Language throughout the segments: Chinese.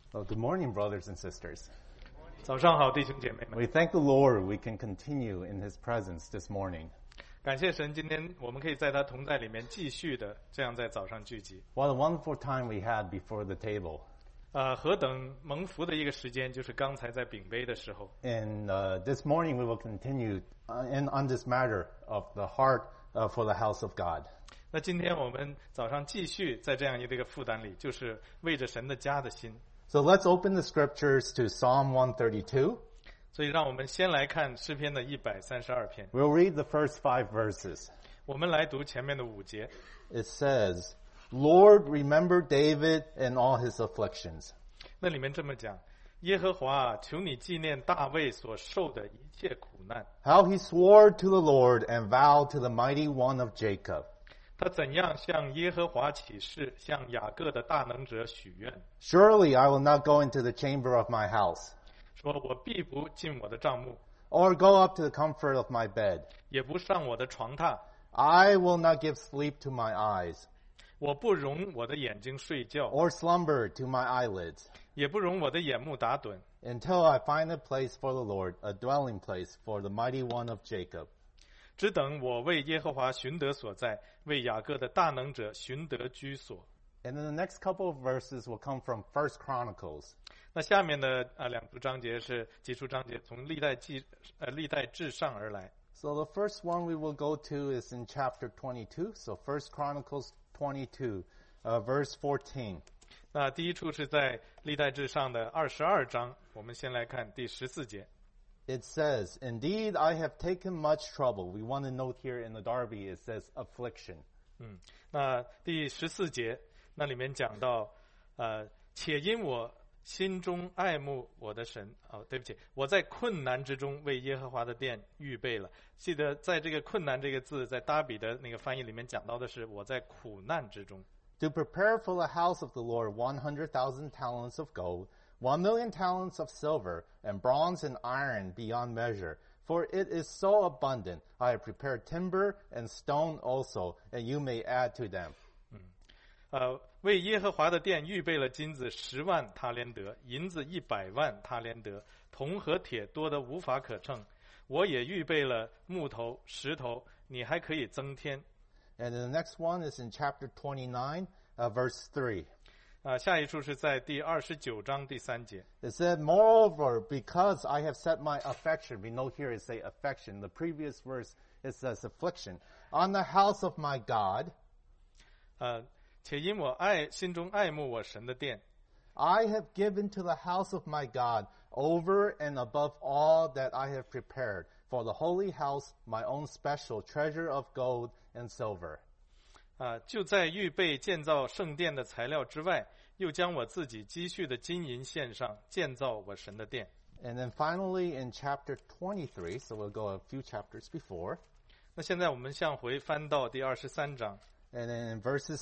Well, good morning, brothers and sisters. 早上好，弟兄姐妹们。 We thank the Lord we can continue in His presence this morning. 感谢神，今天我们可以在他同在里面继续的这样在早上聚集。 What a wonderful time we had before the table. 何等蒙福的一个时间，就是刚才在饼杯的时候。 And this morning we will continue on this matter of the heart for the house of God. 那今天我们早上继续在这样一个负担里，就是为着神的家的心。 So let's open the scriptures to Psalm 132. 所以让我们先来看诗篇的132篇。 We'll read the first 5 verses. 我们来读前面的5节。 It says, Lord, remember David and all his afflictions. 那里面这么讲：耶和华啊，求你纪念大卫所受的一切苦难。 How he swore to the Lord and vowed to the mighty one of Jacob. 他怎样向耶和华起誓，向雅各的大能者许愿， Surely I will not go into the chamber of my house, 说我必不进我的帐幕， or go up to the comfort of my bed. 也不上我的床榻， I will not give sleep to my eyes, 我不容我的眼睛睡觉， or slumber to my eyelids, 也不容我的眼目打盹， until I find a place for the Lord, a dwelling place for the mighty one of Jacob. 只等我为耶和华寻得所在，为雅各的大能者寻得居所。 And then the next couple of verses will come from 1 Chronicles. 那下面的2处章节是几处章节从历代至上而来。 So the first one we will go to is in chapter 22. So 1 Chronicles 22, verse 14. 那第一处是在历代至上的22章，我们先来看第14节。 It says, Indeed, I have taken much trouble. We want to note here in the Darby, it says affliction. 那第14节那里面讲到，且因我心中爱慕我的神，对不起，我在困难之中为耶和华的殿预备了。记得在这个困难这个字，在达比的那个翻译里面讲到的是我在苦难之中。 To prepare for the house of the Lord 100,000 talents of gold, 1,000,000 talents of silver, and bronze and iron beyond measure. For it is so abundant. I have prepared timber and stone also, and you may add to them. 为耶和华的殿预备了金子10万他连得，银子100万他连得，铜和铁多得无法可称。我也预备了木头、石头，你还可以增添。 And the next one is in chapter 29, verse 3. 下一处是在第29章第3节。 It said, Moreover, because I have set my affection, we know here it say affection. The previous verse, it says affliction. On the house of my God, 且因我心中爱慕我神的殿， I have given to the house of my God over and above all that I have prepared for the holy house my own special treasure of gold and silver. 就在预备建造圣殿的材料之外，又将我自己积蓄的金银献上，建造我神的殿。 And then finally in chapter 23, so we'll go a few chapters before, 那现在我们向回翻到第23章， and then in verses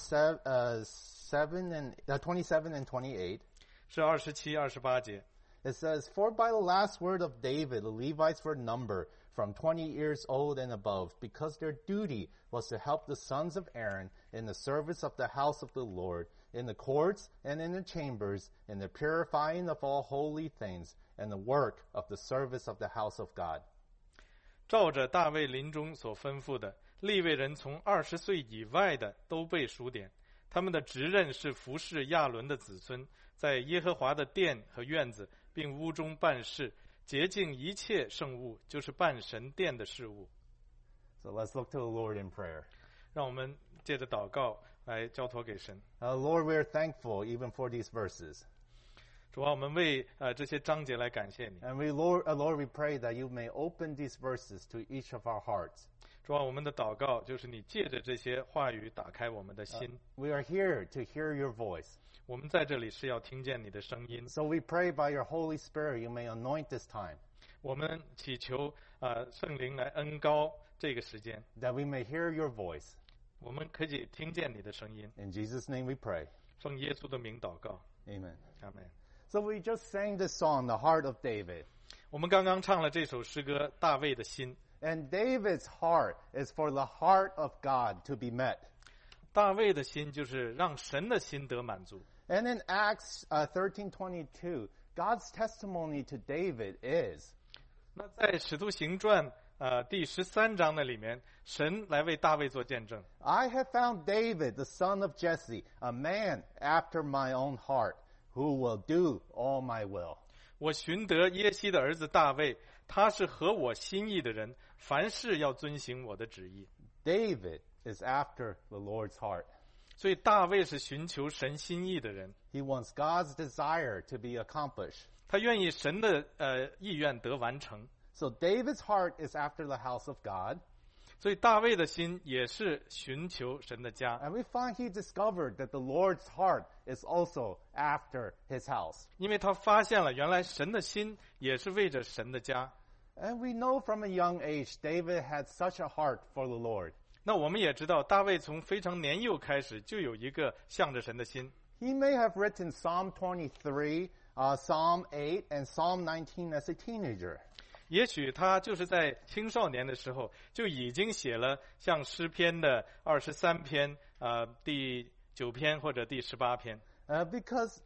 27 and 28, 是27、28节。 it says, For by the last word of David, the Levites were numbered from 20 years old and above, because their duty was to help the sons of Aaron in the service of the house of the Lord, in the courts and in the chambers, in the purifying of all holy things, and the work of the service of the house of God. 照着大卫临终所吩咐的，利未人从20岁以外的都被数点，他们的职任是服侍亚伦的子孙，在耶和华的殿和院子，并屋中办事，洁净一切圣物，就是办神殿的事物。 So let's look to the Lord in prayer. 让我们借着祷告来交托给神。 Lord, we are thankful even for these verses. 主啊，我们为这些章节来感谢你。 And Lord, we pray that you may open these verses to each of our hearts. 主啊，我们的祷告就是你借着这些话语打开我们的心。 We are here to hear your voice. 我们在这里是要听见你的声音。 So we pray by your Holy Spirit you may anoint this time, 我们祈求圣灵来恩膏这个时间， that we may hear your voice. 我们可以听见你的声音。 In Jesus' name we pray. 奉耶稣的名祷告， Amen. 阿门。 So we just sang this song, The Heart of David. 我们刚刚唱了这首诗歌《大卫的心》。 And David's heart is for the heart of God to be met. 大卫的心就是让神的心得满足。 And in Acts 13:22, God's testimony to David is, 那在使徒行传第13章的里面，神来为大卫做见证。 I have found David, the son of Jesse, a man after my own heart, who will do all my will. 我寻得耶西的儿子大卫，他是合我心意的人，凡事要遵行我的旨意。 David is after the Lord's heart. 所以大卫是寻求神心意的人， He wants God's desire to be accomplished. 他愿意神的意愿得完成。 So David's heart is after the house of God. 所以大卫的心也是寻求神的家， And we find he discovered that the Lord's heart is also after his house. 因为他发现了原来神的心也是为着神的家。 And we know from a young age, David had such a heart for the Lord. 那我们也知道，大卫从非常年幼开始就有一个向着神的心。 He may have written Psalm 23, Psalm 8, and Psalm 19 as a teenager. 也许他就是在青少年的时候就已经写了像诗篇的23篇，第9篇或者第18篇。 Because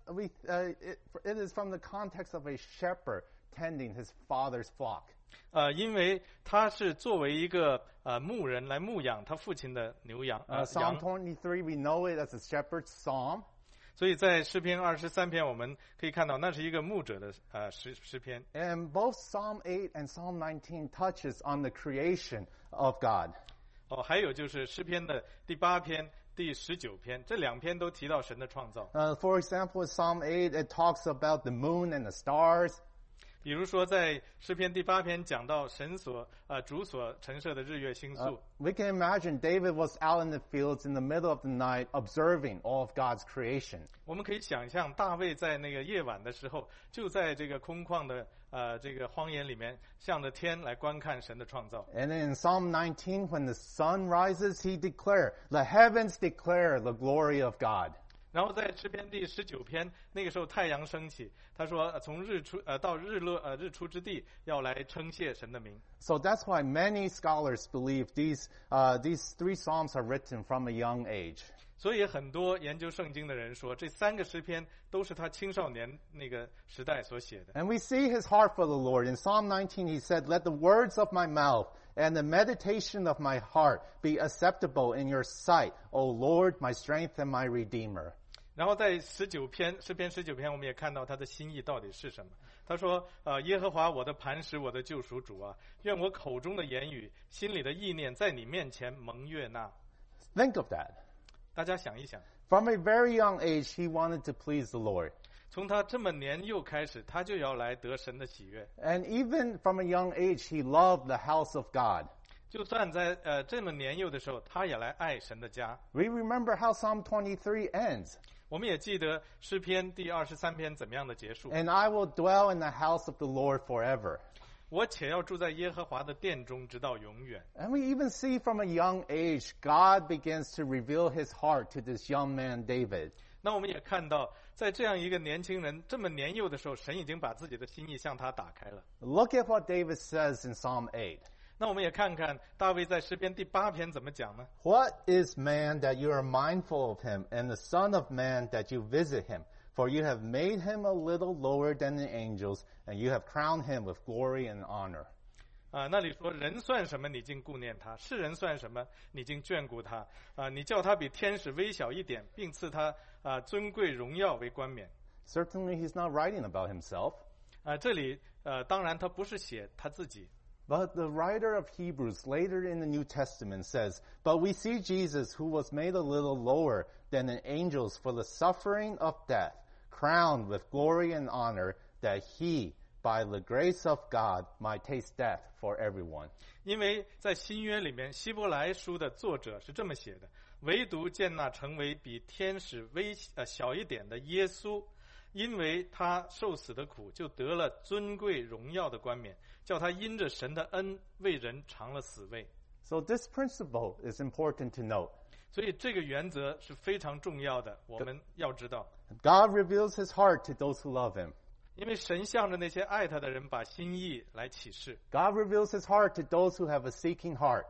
it is from the context of a shepherd tending his father's flock. 因为他是作为一个牧人来牧养他父亲的牛羊。 Psalm 羊 23, we know it as a shepherd's psalm. 所以在诗篇23篇，我们可以看到那是一个牧者的诗篇。 And both Psalm 8 and Psalm 19 touches on the creation of God. 还有就是诗篇的第8篇、第19篇，这2篇都提到神的创造。 For example, in Psalm 8, it talks about the moon and the stars. 比如说，在诗篇第8篇讲到神主所陈设的日月星宿。 We can imagine David was out in the fields in the middle of the night observing all of God's creation. 我们可以想象，大卫在那个夜晚的时候，就在这个空旷的这个荒野里面，向着天来观看神的创造。 And in Psalm 19, when the sun rises, he declared, the heavens declare the glory of God. 然后在诗篇第19篇，那个时候太阳升起，他说从日出到日出之地，要来称谢神的名。 So that's why many scholars believe these three psalms are written from a young age. 所以很多研究圣经的人说，这3个诗篇都是他青少年那个时代所写的。 And we see his heart for the Lord. In Psalm 19, he said, let the words of my mouth and the meditation of my heart be acceptable in your sight, O Lord, my strength and my redeemer. 然后在诗篇19篇，我们也看到他的心意到底是什么。他说：耶和华我的磐石，我的救赎主啊，愿我口中的言语、心里的意念，在你面前蒙悦纳。 Think of that. 大家想一想， From a very young age, he wanted to please the Lord. 从他这么年幼开始，他就要来得神的喜悦。 And even from a young age, he loved the house of God. 就算在这么年幼的时候，他也来爱神的家。 We remember how Psalm 23 ends. 我们也记得诗篇第23篇怎么样的结束。 And I will dwell in the house of the Lord forever. 我且要住在耶和华的殿中，直到永远。 And we even see from a young age, God begins to reveal his heart to this young man, David. 那我们也看到，在这样一个年轻人这么年幼的时候，神已经把自己的心意向他打开了。 Look at what David says in Psalm 8. 那我们也看看大卫在诗篇第8篇怎么讲呢？ What is man that you are mindful of him, and the son of man that you visit him? For you have made him a little lower than the angels, and you have crowned him with glory and honor. 那里说人算什么，你竟顾念他；世人算什么，你竟眷顾他。你叫他比天使微小一点，并赐他尊贵荣耀为冠冕。 Certainly he's not writing about himself. 这里当然他不是写他自己。 But the writer of Hebrews later in the New Testament says, But we see Jesus, who was made a little lower than the angels for the suffering of death, crowned with glory and honor, that he, by the grace of God, might taste death for everyone. 因为在新约里面，希伯来书的作者是这么写的：唯独见那成为比天使小一点的耶稣，因为他受死的苦，就得了尊贵荣耀的冠冕，叫他因着神的恩为人尝了死味。 So this principle is important to note. 所以这个原则是非常重要的，我们要知道。 God reveals his heart to those who love him. 因为神向着那些爱他的人把心意来启示。 God reveals his heart to those who have a seeking heart.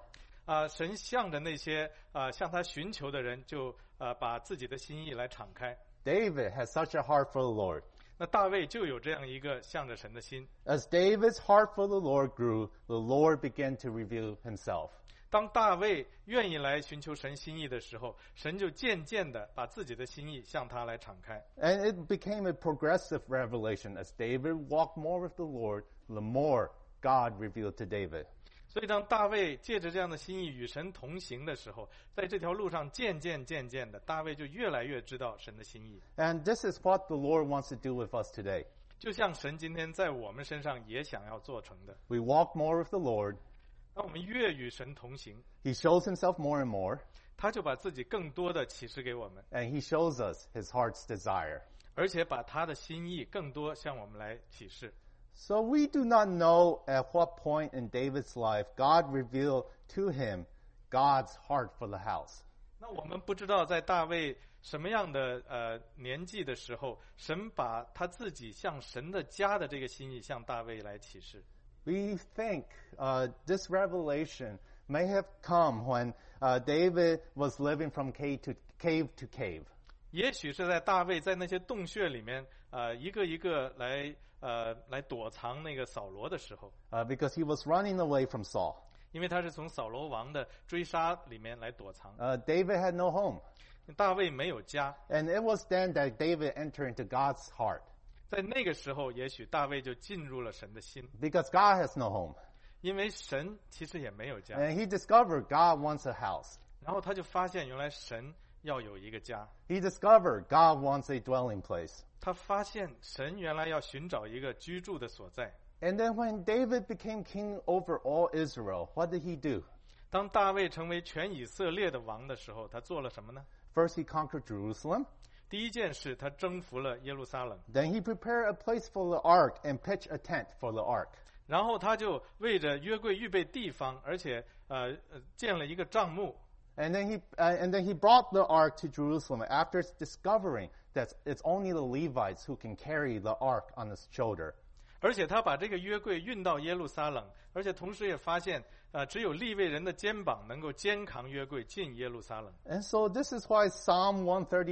神向着那些向他寻求的人，就把自己的心意来敞开。 David has such a heart for the Lord. 那大卫就有这样一个向着神的心。 As David's heart for the Lord grew, the Lord began to reveal himself. 当大卫愿意来寻求神心意的时候，神就渐渐的把自己的心意向他来敞开。 And it became a progressive revelation. As David walked more with the Lord, the more God revealed to David. 所以当大卫借着这样的心意与神同行的时候，在这条路上渐渐的，大卫就越来越知道神的心意。 And this is what the Lord wants to do with us today. 就像神今天在我们身上也想要做成的。 We walk more with the Lord. 当我们越与神同行， He shows himself more and more. 他就把自己更多的启示给我们， And he shows us his heart's desire. 而且把他的心意更多向我们来启示。 So we do not know at what point in David's life God revealed to him God's heart for the house. 那我们不知道在大卫什么样的年纪的时候，神把他自己向神的家的这个心意向大卫来启示。 We think this revelation may have come when David was living from cave to cave. 也许是在大卫在那些洞穴里面一个一个来躲藏那个扫罗的时候， Because he was running away from Saul. 因为他是从扫罗王的追杀里面来躲藏。 David had no home. 大卫没有家， And it was then that David entered into God's heart. 在那个时候，也许大卫就进入了神的心， Because God has no home. 因为神其实也没有家。 And he discovered God wants a house. 然后他就发现，原来神要有一个家。 He discovered God wants a dwelling place. 他发现神原来要寻找一个居住的所在。 And then when David became king over all Israel, what did he do? 当大卫成为全以色列的王的时候，他做了什么呢？ First, he conquered Jerusalem. 第一件事，他征服了耶路撒冷， Then he prepared a place for the ark and pitched a tent for the ark. 然后他就为着约柜预备地方，而且建了一个帐幕。 And then he brought the ark to Jerusalem after discovering that it's only the Levites who can carry the ark on his shoulder. 而且他把这个约柜运到耶路撒冷，而且同时也发现，只有利未人的肩膀能够肩扛约柜进耶路撒冷。 And so this is why Psalm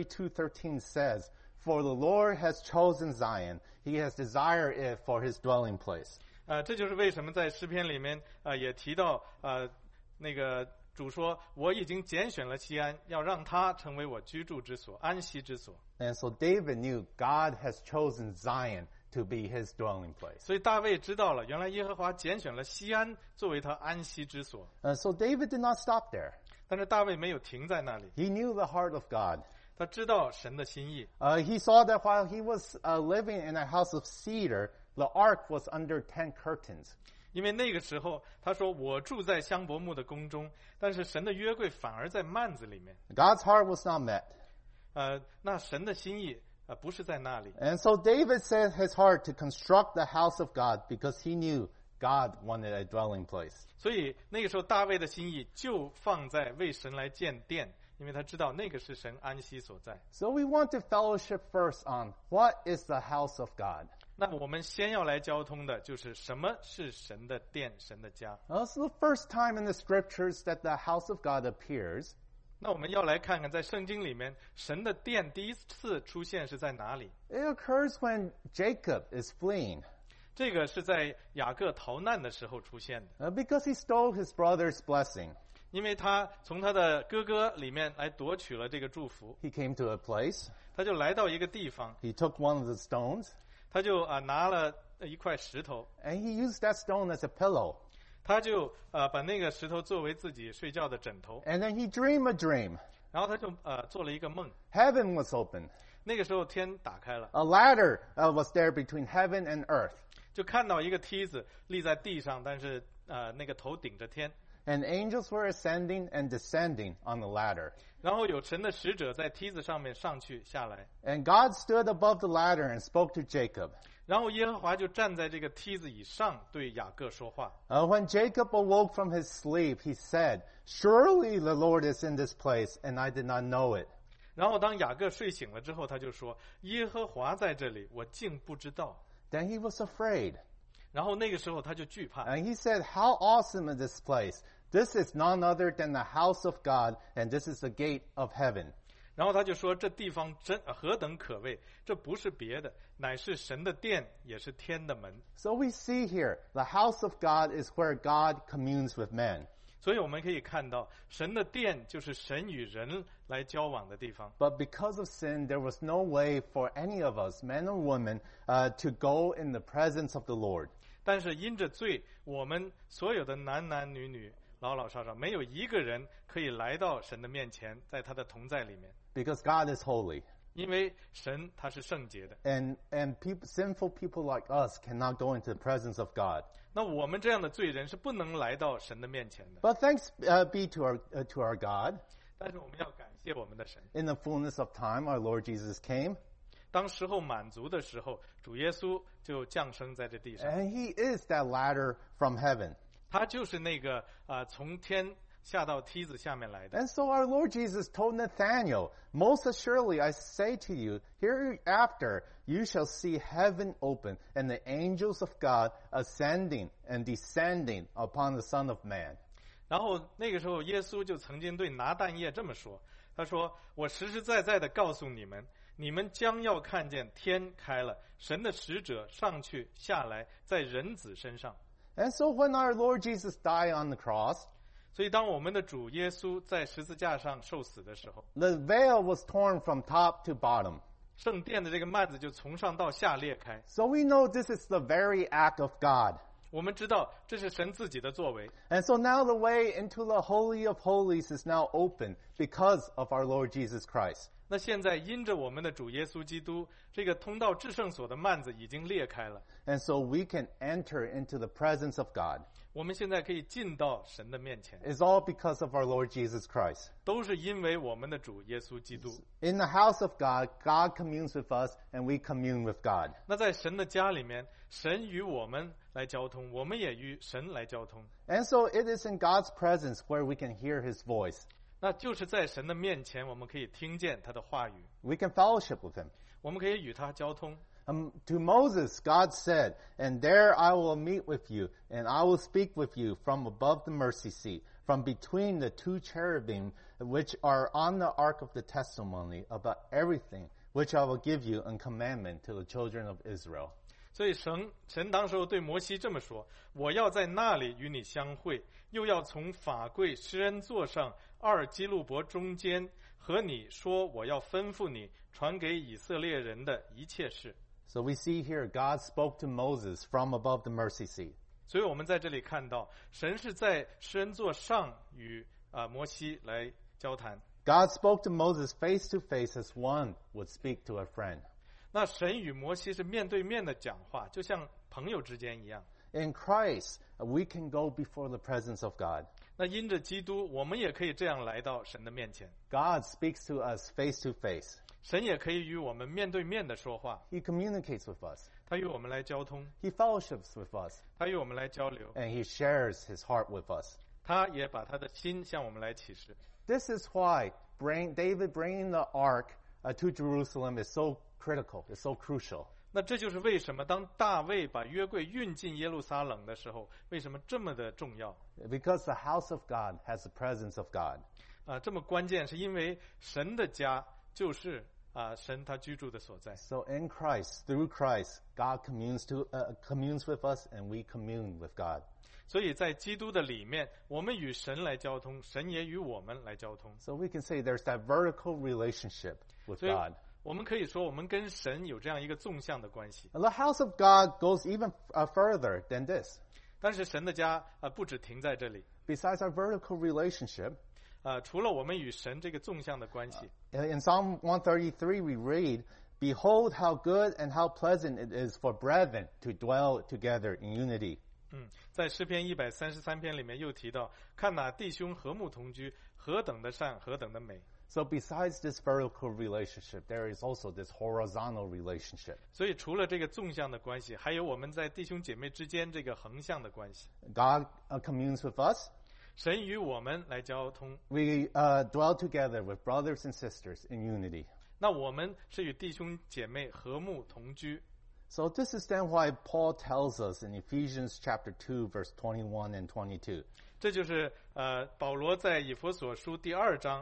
132:13 says, "For the Lord has chosen Zion; He has desired it for His dwelling place." 这就是为什么在诗篇里面也提到那个主说，我已经拣选了西安，要让它成为我居住之所，安息之所。 And so David knew God has chosen Zion to be his dwelling place. 所以大卫知道了，原来耶和华拣选了西安作为他安息之所。 So David did not stop there. 但是大卫没有停在那里， He knew the heart of God. 他知道神的心意。 He saw that while he was living in a house of cedar, the ark was under 10 curtains. 因为那个时候他说，我住在香柏木的宫中，但是神的约柜反而在幔子里面。 God's heart was not met. 那神的心意不是在那里。 And so David set his heart to construct the house of God because he knew God wanted a dwelling place. 所以那个时候大卫的心意就放在为神来建殿，因为他知道那个是神安息所在。 So we want to fellowship first on what is the house of God. 那我们先要来交通的就是什么是神的殿，神的家。 It's the first time in the scriptures that the house of God appears. 那我们要来看看在圣经里面神的殿第一次出现是在哪里。 It occurs when Jacob is fleeing 这个是在雅各逃难的时候出现的， because he stole his brother's blessing. 因为他从他的哥哥里面来夺取了这个祝福。 He came to a place. 他就来到一个地方， He took one of the stones 他就拿了一块石头， and he used that stone as a pillow. 他就把那个石头作为自己睡觉的枕头， And then he dreamed a dream. 然后他就做了一个梦。 Heaven was open. 那个时候天打开了， A ladder was there between heaven and earth. 就看到一个梯子立在地上，但是那个头顶着天， And angels were ascending and descending on the ladder. 然后有神的使者在梯子上面上去下来， And God stood above the ladder and spoke to Jacob. 然后耶和华就站在这个梯子以上对雅各说话。 When Jacob awoke from his sleep, he said, "Surely the Lord is in this place, and I did not know it." 然后当雅各睡醒了之后，他就说：“耶和华在这里，我竟不知道。 Then he was afraid. ” 然后那个时候他就惧怕， And he said, "How awesome is this place! This is none other than the house of God, and this is the gate of heaven. 然后他就说，这地方何等可畏，这不是别的，乃是神的殿，也是天的门。 So we see here, the house of God is where God communes with man. 所以我们可以看到，神的殿就是神与人来交往的地方。 But because of sin, there was no way for any of us, men or women, to go in the presence of the Lord. 但是因着罪，我们所有的男男女女、老老少少，没有一个人可以来到神的面前，在他的同在里面。 Because God is holy. 因为神他是圣洁的。 And sinful people like us cannot go into the presence of God. 那我们这样的罪人是不能来到神的面前的。 But thanks be to our God. 但是我们要感谢我们的神。 In the fullness of time, our Lord Jesus came. 当时候满足的时候，主耶稣就降生在这地上。 And he is that ladder from heaven. 他就是那个从天下到梯子下面来的。 And so our Lord Jesus told Nathanael, Most assuredly I say to you, hereafter you shall see heaven open and the angels of God ascending and descending upon the Son of Man. 然后那个时候，耶稣就曾经对拿但业这么说：“他说，我实实在在的告诉你们，你们将要看见天开了，神的使者上去下来，在人子身上。” And so when our Lord Jesus died on the cross, 所以，当我们的主耶稣在十字架上受死的时候， the veil was torn from top to bottom. 圣殿的这个幔子就从上到下裂开。 So we know this is the very act of God. 我们知道这是神自己的作为。 And so now the way into the Holy of Holies is now open because of our Lord Jesus Christ. 那现在因着我们的主耶稣基督，这个通到至圣所的幔子已经裂开了， And so we can enter into the presence of God. 我们现在可以进到神的面前， It's all because of our Lord Jesus Christ. 都是因为我们的主耶稣基督。 In the house of God, God communes with us and we commune with God. 那在神的家里面，神与我们来交通，我们也与神来交通。 And so it is in God's presence where we can hear his voice. 那就是在神的面前，我们可以听见他的话语， We can fellowship with him. 我们可以与他交通。 To Moses, God said, And there I will meet with you, and I will speak with you from above the mercy seat, from between the two cherubim which are on the ark of the testimony, about everything which I will give you in commandment to the children of Israel. 所以神当时候对摩西这么说：“我要在那里与你相会，又要从法柜施恩座上二基路伯中间和你说，我要吩咐你传给以色列人的一切事。” So we see here God spoke to Moses from above the mercy seat. 所以我们在这里看到，神是在施恩座上与摩西来交谈。 God spoke to Moses face to face as one would speak to a friend. 那神与摩西是面对面的讲话，就像朋友之间一样。 In Christ, we can go before the presence of God. 那因着基督，我们也可以这样来到神的面前。 God speaks to us face to face. 神也可以与我们面对面的说话， He communicates with us. 他与我们来交通， He fellowships with us. 他与我们来交流， And he shares his heart with us. 他也把他的心向我们来启示。 This is why David bringing the ark to Jerusalem is so critical, it's so crucial. 那这就是为什么当大卫把约柜运进耶路撒冷的时候，为什么这么的重要？ Because the house of God has the presence of God. 这么关键，是因为神的家就是神他居住的所在。 So in Christ, through Christ, God communes with us and we commune with God. 所以在基督的里面，我们与神来交通，神也与我们来交通。 So we can say there's that vertical relationship with 所以 God. 我们可以说，我们跟神有这样一个纵向的关系。 And the house of God goes even further than this. 但是神的家不只停在这里。 Besides our vertical relationship, 除了我们与神这个纵向的关系， in Psalm 133 we read, Behold how good and how pleasant it is for brethren to dwell together in unity. 在诗篇133篇里面又提到，看哪弟兄和睦同居，何等的善，何等的美。 So besides this vertical relationship, there is also this horizontal relationship. 所以除了这个纵向的关系，还有我们在弟兄姐妹之间这个横向的关系。 God communes with us. 神与我们来交通， We dwell together with brothers and sisters in unity. 那我们是与弟兄姐妹和睦同居。 So this is then why Paul tells us in Ephesians chapter 2, verse 21 and 22. 这就是保罗在以弗所书第2章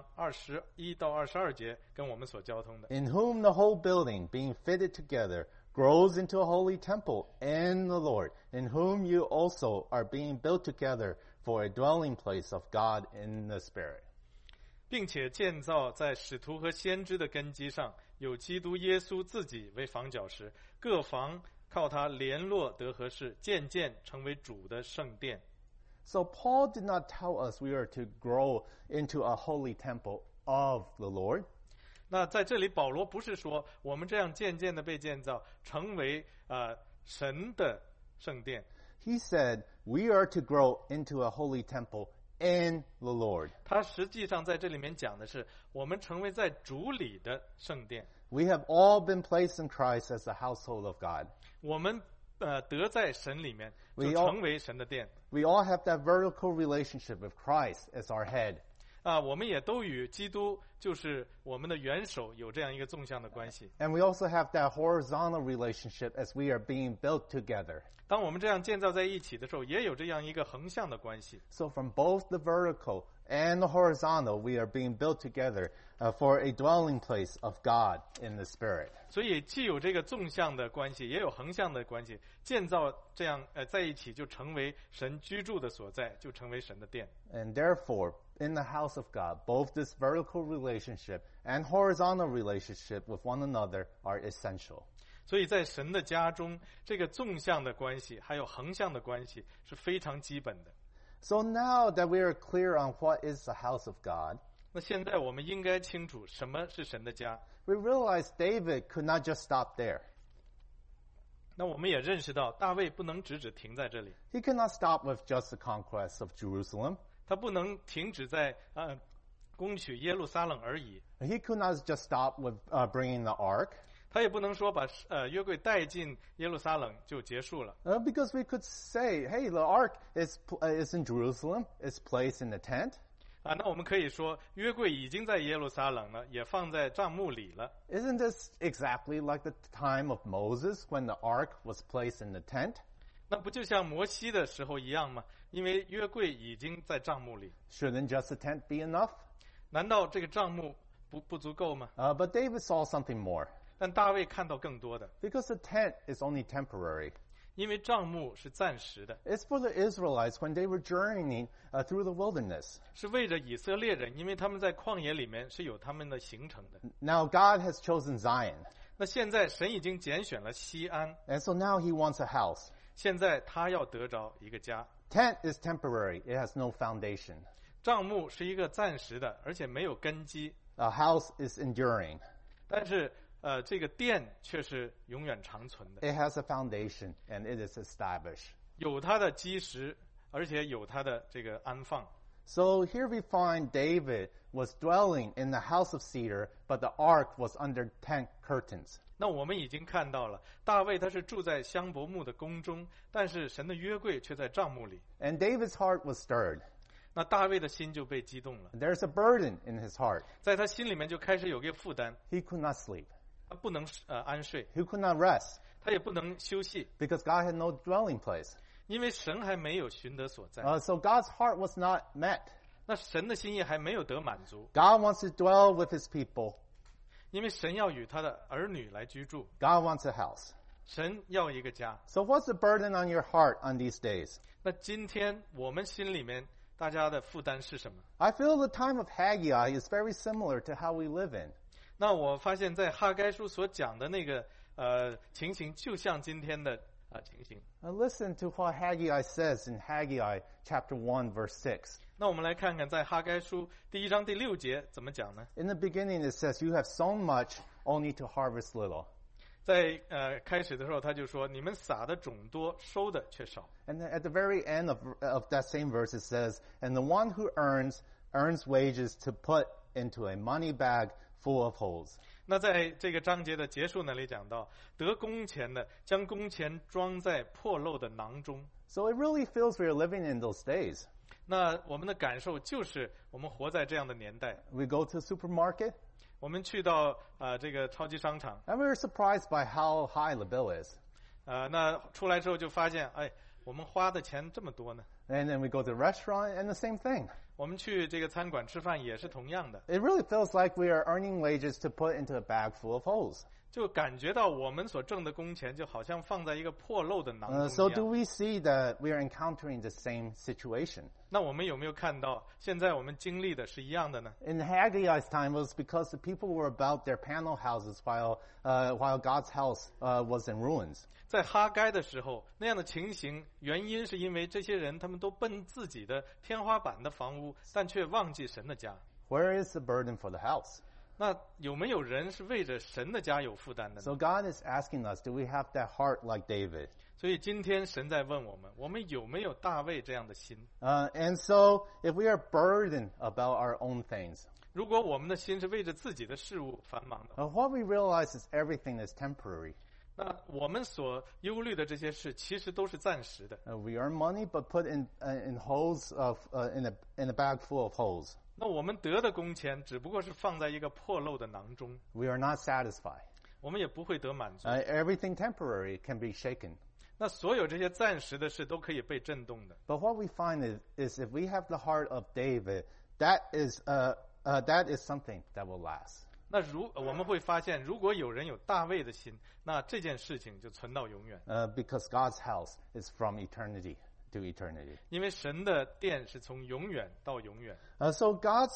21到22节跟我们所交通的。 In whom the whole building, being fitted together, grows into a holy temple in the Lord, in whom you also are being built together for a dwelling place of God in the Spirit. 并且建造在使徒和先知的根基上，有基督耶稣自己为房角石，各房靠他联络得合适，渐渐成为主的圣殿。 So Paul did not tell us we are to grow into a holy temple of the Lord. 那在这里，保罗不是说我们这样渐渐的被建造，成为神的圣殿。 He said we are to grow into a holy temple in the Lord. 他实际上在这里面讲的是，我们成为在主里的圣殿。 We have all been placed in Christ as the household of God. 我们得在神里面， We 就 all- 成为神的殿。 We all have that vertical relationship with Christ as our head. 我们也都与基督就是我们的元首有这样一个纵向的关系。 And we also have that horizontal relationship as we are being built together. 当我们这样建造在一起的时候，也有这样一个横向的关系。 So from both the vertical and the horizontal, we are being built together for a dwelling place of God in the Spirit. 所以既有这个纵向的关系，也有横向的关系。建造这样在一起，就成为神居住的所在，就成为神的殿。 And therefore, in the house of God, both this vertical relationship and horizontal relationship with one another are essential. 所以在神的家中，这个纵向的关系还有横向的关系是非常基本的。 So now that we are clear on what is the house of God, 那现在我们应该清楚什么是神的家。 we realize David could not just stop there. 那我们也认识到，大卫不能只停在这里， He could not stop with just the conquest of Jerusalem. 他不能停止在攻取耶路撒冷而已， He could not just stop with bringing the ark. 他也不能说把约柜带进耶路撒冷就结束了。 Because we could say, hey, the ark is in Jerusalem. It's placed in the tent. 那我们可以说，约柜已经在耶路撒冷了，也放在帐幕里了。 Isn't this exactly like the time of Moses when the ark was placed in the tent? 那不就像摩西的时候一样吗？因为约柜已经在帐幕里， Shouldn't just the tent be enough? 难道这个帐幕不足够吗？ But David saw something more. 但大卫看到更多的， Because the tent is only temporary. 因为帐幕是暂时的， It's for the Israelites when they were journeying through the wilderness. 是为着以色列人，因为他们在旷野里面是有他们的行程的。 Now God has chosen Zion. 那现在神已经拣选了西安， And so now he wants a house. 现在他要得着一个家。 Tent is temporary. It has no foundation. 帐幕是一个暂时的，而且没有根基。 A house is enduring. 但是这个殿却是永远长存的， It has a foundation and it is established. 有它的基石，而且有它的这个安放。 So here we find David was dwelling in the house of cedar, but the ark was under tent curtains. 那我们已经看到了，大卫他是住在香柏木的宫中，但是神的约柜却在帐幕里。 And David's heart was stirred. 那大卫的心就被激动了， There's a burden in his heart. 在他心里面就开始有个负担， He could not sleep. 他不能安睡， He could not rest 他也不能休息， because God had no dwelling place. 因为神还没有寻得所在。 So God's heart was not met. 那神的心意还没有得满足， God wants to dwell with his people. 因为神要与他的儿女来居住， God wants a house. 神要一个家。 So what's the burden on your heart on these days? 那今天我们心里面大家的负担是什么？ I feel the time of Haggai is very similar to how we live in. 那我发现，在哈该书所讲的那个情形，就像今天的情形。 Listen to what Haggai says in Haggai chapter 1, verse 6. 那我们来看看，在哈该书第1章第6节怎么讲呢？ In the beginning it says, you have sown much only to harvest little. 在开始的时候，他就说：“你们撒的种多，收的却少。” And then at the very end of that same verse it says, and the one who earns wages to put into a money bag full of holes. 那在这个章节的结束那里讲到，得工钱的将工钱装在破漏的囊中。 So it really feels we're living in those days. 那我们的感受就是，我们活在这样的年代。 We go to the supermarket 我们去到这个超级商场， and we're surprised by how high the bill is. 那出来之后就发现，哎，我们花的钱这么多呢。 And then we go to the restaurant and the same thing. 我们去这个餐馆吃饭也是同样的， It really feels like we are earning wages to put into a bag full of holes. 就感觉到我们所挣的工钱就好像放在一个破漏的囊中 So 一 do 样。 we see that we are encountering the same situation? 那我们有没有看到，现在我们经历的是一样的呢？ In Haggai's time, it was because the people were about their panel houses while God's house was in ruins. 在哈该的时候，那样的情形，原因是因为这些人他们都奔自己的天花板的房屋，但却忘记神的家。 Where is the burden for the house? 那有没有人是为着神的家有负担的呢？ So God is asking us, do we have that heart like David? 所以今天神在问我们，我们有没有大卫这样的心？ And so if we are burdened about our own things, 如果我们的心是为着自己的事物繁忙的， what we realize is everything is temporary. 那我们所忧虑的这些事，其实都是暂时的。 We earn money, but put in holes in a bag full of holes. 那我们得的工钱，只不过是放在一个破漏的囊中， We are not satisfied. 我们也不会得满足。 Everything temporary can be shaken. 那所有这些暂时的事都可以被震动的。 But what we find is if we have the heart of David, that is something that will last. 那我们会发现，如果有人有大卫的心，那这件事情就存到永远。 Because God's house is from eternity to eternity. 因为神的殿是从永远到永远。 So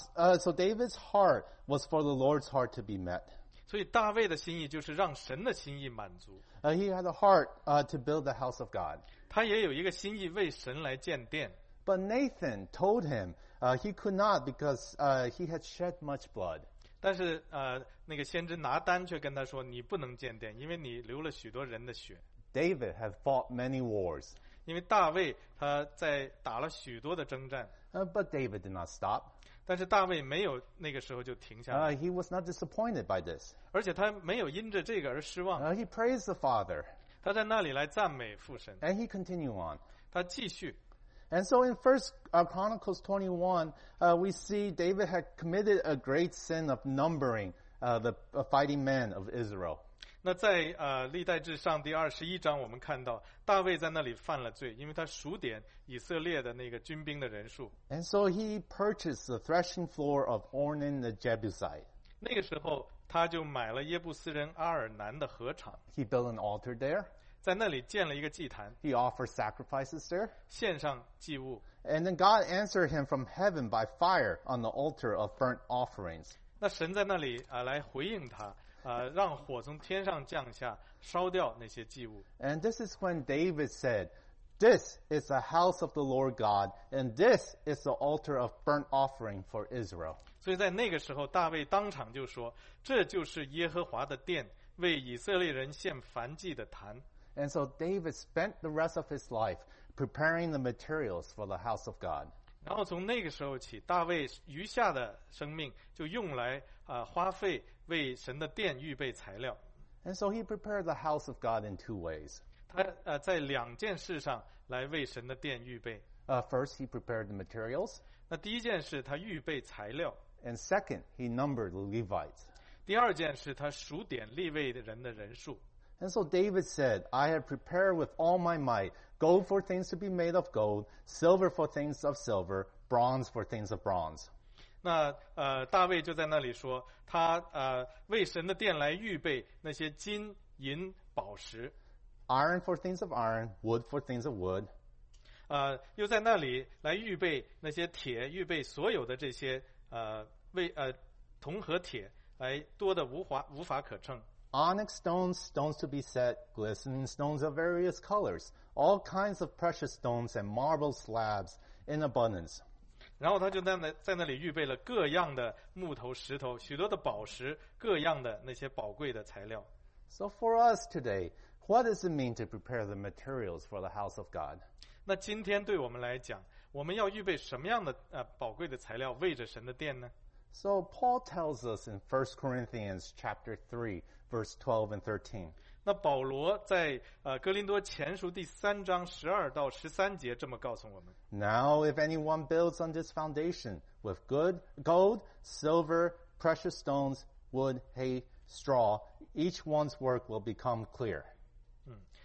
David's heart was for the Lord's heart to be met. 所以大卫的心意就是让神的心意满足。 He had a heart to build the house of God. 他也有一个心意为神来建殿。 But Nathan told him he could not because he had shed much blood. 但是那个先知拿单却跟他说：“你不能建殿，因为你流了许多人的血。 David had fought many wars. 因为大卫他在打了许多的征战， But David did not stop. 但是大卫没有那个时候就停下来， He was not disappointed by this. 而且他没有因着这个而失望， He praised the Father, 他在那里来赞美父神， and he continued on. 他继续。 And so in 1 Chronicles 21, we see David had committed a great sin of numbering the fighting men of Israel. 那在历代志上第21章，我们看到大卫在那里犯了罪，因为他数点以色列的那个军兵的人数。 And so he purchased the threshing floor of Ornan the Jebusite. 那个时候，他就买了耶布斯人阿尔南的禾场， He built an altar there. 在那里建了一个祭坛， He offered sacrifices there. 献上祭物。 And then God answered him from heaven by fire on the altar of burnt offerings. 那神在那里来回应他，让火从天上降下，烧掉那些祭物。 And this is when David said, "This is the house of the Lord God, and this is the altar of burnt offering for Israel." 所以在那个时候，大卫当场就说：“这就是耶和华的殿，为以色列人献燔祭的坛。” And so David spent the rest of his life preparing the materials for the house of God. 然后从那个时候起，大卫余下的生命就用来花费为神的殿预备材料。 And so he prepared the house of God in two ways. 他在两件事上来为神的殿预备。 First, he prepared the materials. 那第一件事，他预备材料； And second, he numbered the Levites. 第二件事，他数点利未的人的人数。 And so David said, "I have prepared with all my might gold for things to be made of gold, silver for things of silver, bronze for things of bronze." 那大卫就在那里说，他为神的殿来预备那些金银宝石， Iron for things of iron, wood for things of wood. 又在那里来预备那些铁，预备所有的这些铜和铁，来多的无法可称。 Onyx stones, stones to be set, glistening stones of various colors, all kinds of precious stones and marble slabs in abundance. 然后他就在那里预备了各样的木头、石头，许多的宝石，各样的那些宝贵的材料。 So for us today, what does it mean to prepare the materials for the house of God? 那今天对我们来讲，我们要预备什么样的宝贵的材料为着神的殿呢？ So Paul tells us in 1 Corinthians chapter 3, verse 12 and 13. 那保罗在哥林多前书第3章12到13节这么告诉我们。 Now if anyone builds on this foundation with gold, silver, precious stones, wood, hay, straw, each one's work will become clear.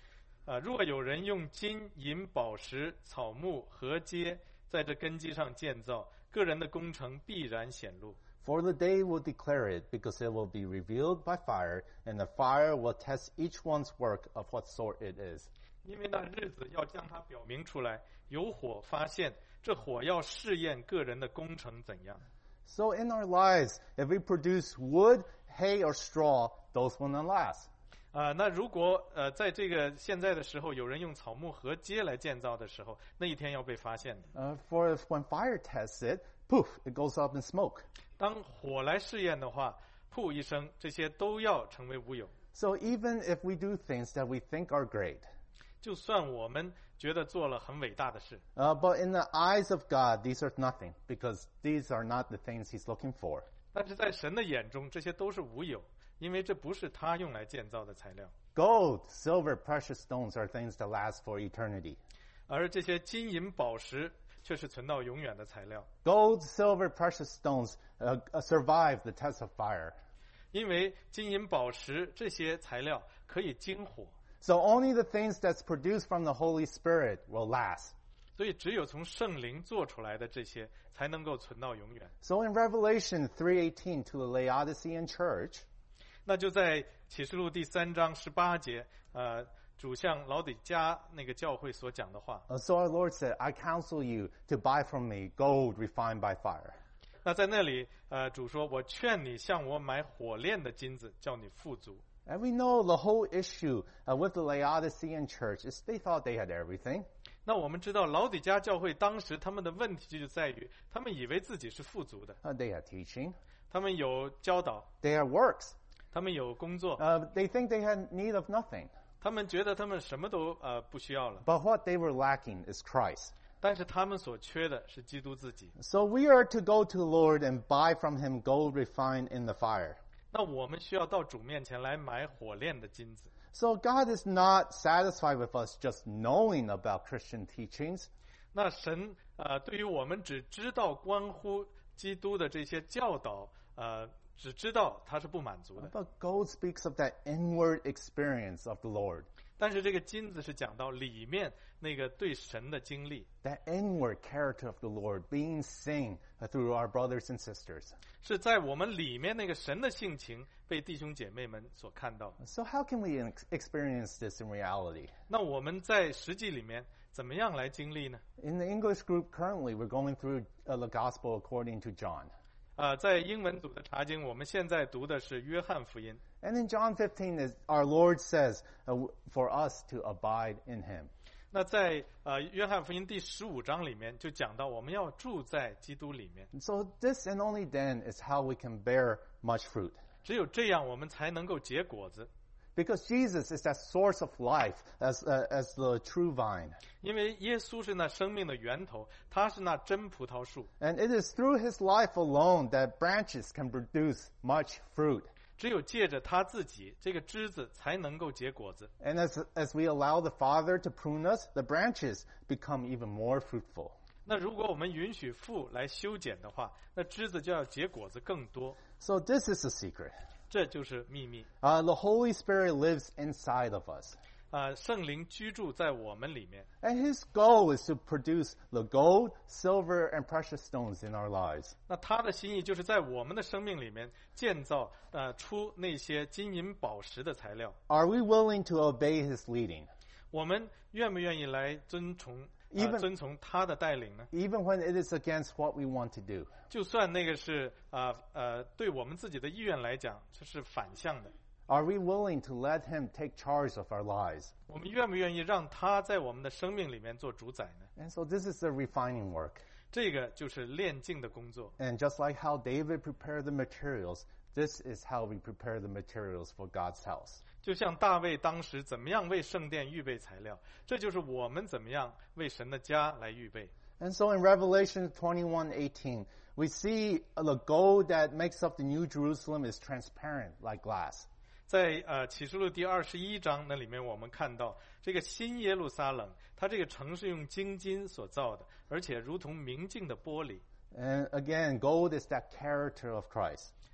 若有人用金银宝石草木禾秸在这根基上建造，个人的工程必然显露。 For the day will declare it, because it will be revealed by fire, and the fire will test each one's work of what sort it is. 因为那日子要将它表明出来，有火发现，这火要试验个人的工程怎样。 So in our lives, if we produce wood, hay, or straw, those will not last. 那如果在这个现在的时候，有人用草木禾秸来建造的时候，那一天要被发现的。 For if when fire tests it, poof, it goes up in smoke. 当火来试验的话，噗一声，这些都要成为无有。 So even if we do things that we think are great, 就算我们觉得做了很伟大的事， but in the eyes of God, these are nothing, because these are not the things He's looking for. 但是在神的眼中，这些都是无有，因为这不是他用来建造的材料。 Gold, silver, precious stones are things that last for eternity. 而这些金银宝石却是存到永远的材料。 Gold, silver, precious stones survive the test of fire. 因为金银宝石这些材料可以经火， So only the things that's produced from the Holy Spirit will last. 所以只有从圣灵做出来的这些才能够存到永远。 So in Revelation 3:18 to the Laodicean church, 那就在启示录第3章18节，主向老底嘉那个教会所讲的话。 so our Lord said, I counsel you to buy from me gold refined by fire. 那在那里，主说：“我劝你向我买火炼的金子，叫你富足。” And we know the whole issue with the Laodicean church is they thought they had everything. 那我们知道老底嘉教会当时他们的问题就在于，他们以为自己是富足的， They had teaching. 他们有教导， They had works. 他们有工作， They think they had need of nothing. 他们觉得他们什么都不需要了。 But what they were lacking is Christ. 但是他们所缺的是基督自己。 So we are to go to the Lord and buy from Him gold refined in the fire. 那我们需要到主面前来买火炼的金子。 So God is not satisfied with us just knowing about Christian teachings. 那神对于我们只知道关乎基督的这些教导，只知道他是不满足的。 But gold speaks of that inward experience of the Lord. 但是这个金子是讲到里面那个对神的经历， That inward character of the Lord being seen through our brothers and sisters. 是在我们里面那个神的性情被弟兄姐妹们所看到。 So how can we experience this in reality? 那我们在实际里面怎么样来经历呢？ In the English group currently, we're going through the Gospel according to John. 在英文组的查经，我们现在读的是约翰福音。 And in John 15, our Lord says for us to abide in Him. 那在约翰福音第15章里面就讲到，我们要住在基督里面。 So this and only then is how we can bear much fruit. 只有这样，我们才能够结果子。 Because Jesus is that source of life as the true vine. 因为耶稣是那生命的源头，他是那真葡萄树。 And it is through His life alone that branches can produce much fruit. 只有借着他自己，这个枝子才能够结果子。 And as we allow the Father to prune us, the branches become even more fruitful. 那如果我们允许父来修剪的话，那枝子就要结果子更多。 So this is the secret. 这就是秘密。 The Holy Spirit lives inside of us. 圣灵居住在我们里面， And His goal is to produce the gold, silver, and precious stones in our lives. 那他的心意就是在我们的生命里面建造出那些金银宝石的材料。 Are we willing to obey His leading? 我们愿不愿意来遵从他的带领呢？ Even when it is against what we want to do. 就算那个是对我们自己的意愿来讲，这是反向的。 Are we willing to let Him take charge of our lives? 我们愿不愿意让他在我们的生命里面做主宰呢？ And so this is the refining work. 这个就是炼净的工作。 And just like how David prepared the materials, this is how we prepare the materials for God's house. 就像大卫当时怎么样为圣殿预备材料，这就是我们怎么样为神的家来预备。 And so in Revelation 21:18, we see the gold that makes up the New Jerusalem is transparent like glass. 在启示录第21章那里面，我们看到这个新耶路撒冷，它这个城是用精金所造的，而且如同明镜的玻璃。 And again, gold is that character of Christ.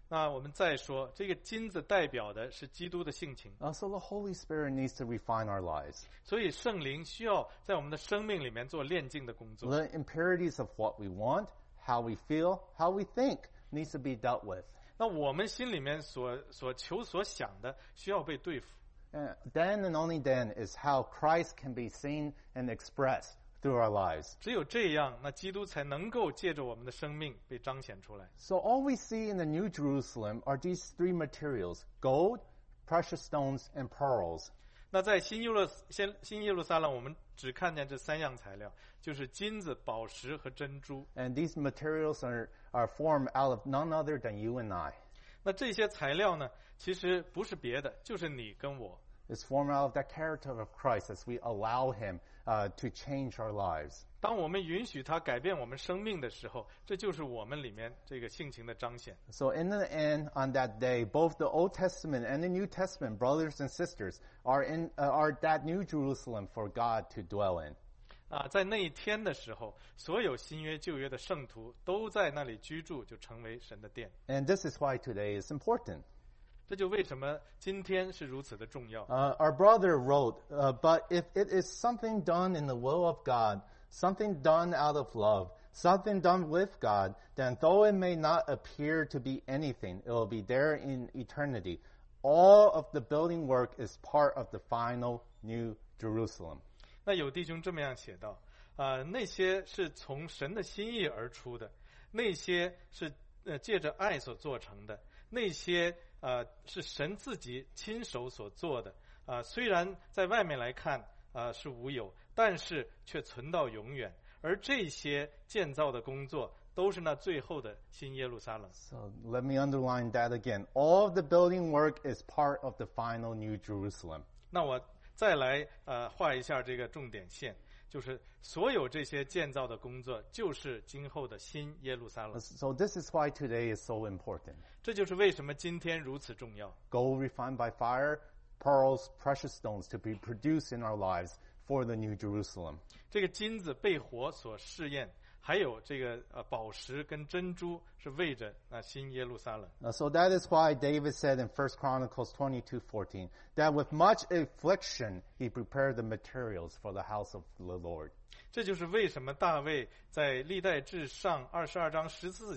那我们再说，这个金子代表的是基督的性情， So the Holy Spirit needs to refine our lives. 所以圣灵需要在我们的生命里面做炼净的工作。 The impurities of what we want, how we feel, how we think needs to be dealt with. 那我们心里面所求所想的，需要被对付。 And then and only then is how Christ can be seen and expressed through our lives. 只有这样，那基督才能够借着我们的生命被彰显出来。 So all we see in the New Jerusalem are these three materials: gold, precious stones, and pearls. 那在新耶路撒冷，我们只看见这3样材料，就是金子、宝石和珍珠。 And these materials are formed out of none other than you and I. 那这些材料呢，其实不是别的，就是你跟我。 It's formed out of that character of Christ as we allow Him to change our lives. 当我们允许他改变我们生命的时候，这就是我们里面这个性情的彰显。 So in the end, on that day, both the Old Testament and the New Testament, brothers and sisters, are that New Jerusalem for God to dwell in. 在那一天的时候，所有新约旧约的圣徒都在那里居住，就成为神的殿。 And this is why today is important. 这就为什么今天是如此的重要。 Our brother wrote, but if it is something done in the will of God, something done out of love, something done with God, then though it may not appear to be anything, it will be there in eternity. All of the building work is part of the final New Jerusalem. 那有弟兄这么样写道，那些是从神的心意而出的，那些是借着爱所做成的，那些是神自己亲手所做的，虽然在外面来看是无有，但是却存到永远。而这些建造的工作都是那最后的新耶路撒冷。 So let me underline that again. All of the building work is part of the final New Jerusalem. 那我再来画一下这个重点线，就是所有这些建造的工作就是今后的新耶路撒冷。 So this is why today is so important. 这就是为什么今天如此重要。 Gold refined by fire, pearls, precious stones to be produced in our lives for the New Jerusalem. 这个金子被火所试验，还有这个宝石跟珍珠是为着那新耶路撒冷。 So that is why David said in 1 Chronicles 22:14 that with much affliction he prepared the materials for the house of the Lord. 这就是为什么大卫在历代志上22章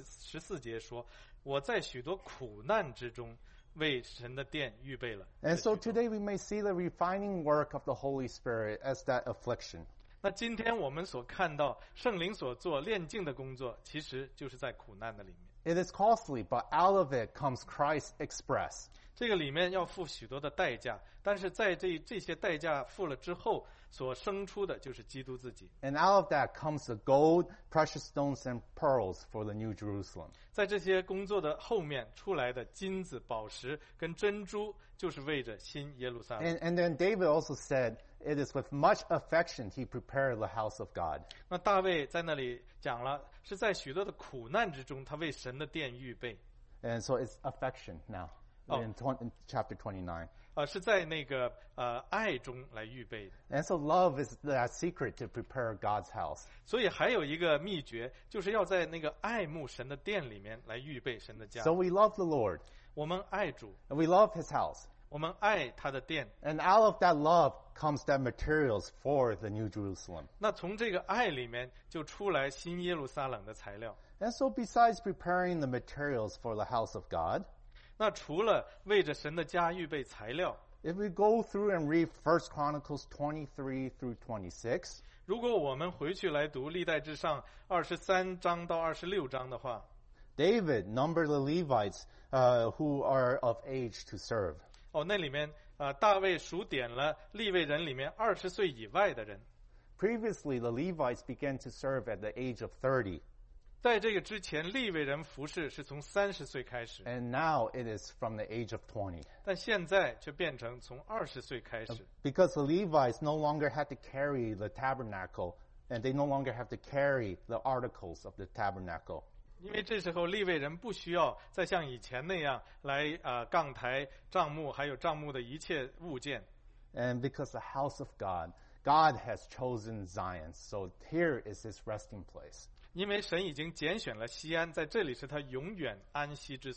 14节说：“我在许多苦难之中为神的殿预备了。” And so today we may see the refining work of the Holy Spirit as that affliction. 那今天我们所看到圣灵所做炼净的工作，其实就是在苦难的里面。 It is costly, but out of it comes Christ express. 这个里面要付许多的代价，但是在这些代价付了之后，所生出的就是基督自己。 And out of that comes the gold, precious stones, and pearls for the New Jerusalem. 在这些工作的后面出来的金子、宝石跟珍珠，就是为着新耶路撒冷。 And then David also said, it is with much affection he prepared the house of God. 那大卫在那里讲了，是在许多的苦难之中，他为神的殿预备。 And so it's affection now in chapter 29. 是在那个爱中来预备的。 And so love is that secret to prepare God's house. 所以还有一个秘诀，就是要在那个爱慕神的殿里面来预备神的家。 So we love the Lord, 我们爱主， and we love his house. 我们爱他的殿。 And out of that love comes that materials for the New Jerusalem. 那从这个爱里面就出来新耶路撒冷的材料。 And so besides preparing the materials for the house of God, 那除了为着神的家预备材料， if we go through and read 1 Chronicles 23 through 26, 如果我们回去来读历代志上23章到26章的话， David numbered the Levites who are of age to serve. 那里面大卫数点了利未人里面20岁以外的人。 Previously, the Levites began to serve at the age of 30, 在这个之前，利未人服侍是从30岁开始， and now it is from the age of 20. 但现在却变成从20岁开始。 Because the Levites no longer had to carry the tabernacle, and they no longer have to carry the articles of the tabernacle. 因为这时候利未人不需要再像以前那样来杠台、帐幕，还有帐幕的一切物件。 And because the house of God, God has chosen Zion, so here is his resting place. 因为神已经拣选了西安，在这里是他永远安息之所。